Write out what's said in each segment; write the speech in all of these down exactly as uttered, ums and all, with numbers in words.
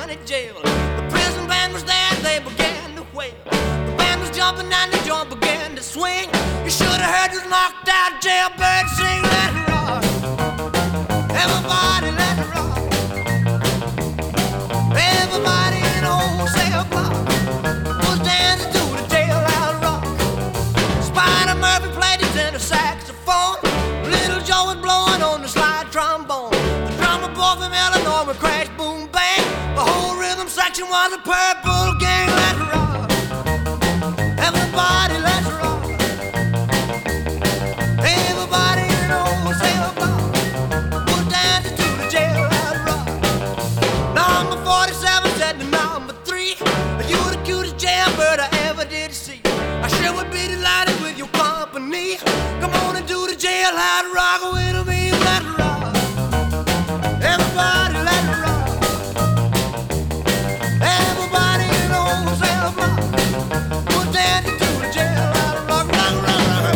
County Jail. The prison band was there, they began to wail. The band was jumping and the joint began to swing. You should have heard this knocked out jailbird sing. Let it rock, everybody let it rock. Everybody in the whole cell block was dancing to the jailhouse rock. Spider Murphy played his tenor saxophone. Little Joe was blowing on the slide trombone. The drummer boy from Illinois would crash, boom, bang. The whole rhythm section was a Purple Gang. Let's rock, everybody, let's rock. Everybody in the whole cell block was dancing to the jailhouse rock. Number forty-seven said to number three, "You're the cutest jailbird I ever did see. I sure would be delighted with your company. Come on and do the jailhouse rock with me. Let's rock, everybody, let's rock. Everybody in the whole cell block was dancing to the jailhouse rock, rock, rock, rock."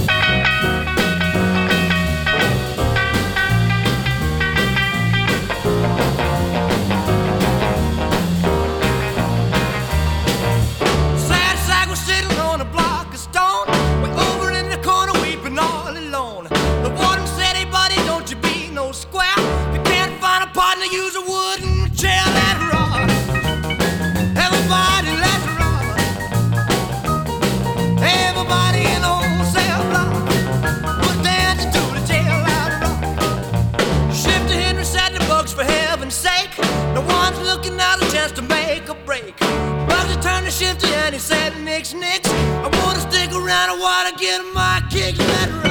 Sad sack was sitting on a block of stone, way over in the corner weeping all alone. The warden said, "Hey buddy, don't you be no square. If you can't find a partner, use a wooden chair." Let's rock, everybody, let's rock. Everybody in the whole cell block was dancing to the jailhouse rock. Shifty Henry said to Bugs, "For heaven's sake, no one's looking out a chance to make a break." Bugsy turned to Shifty and he said, "Nix, nix, I wanna stick around, I wanna get my kicks." Let's rock.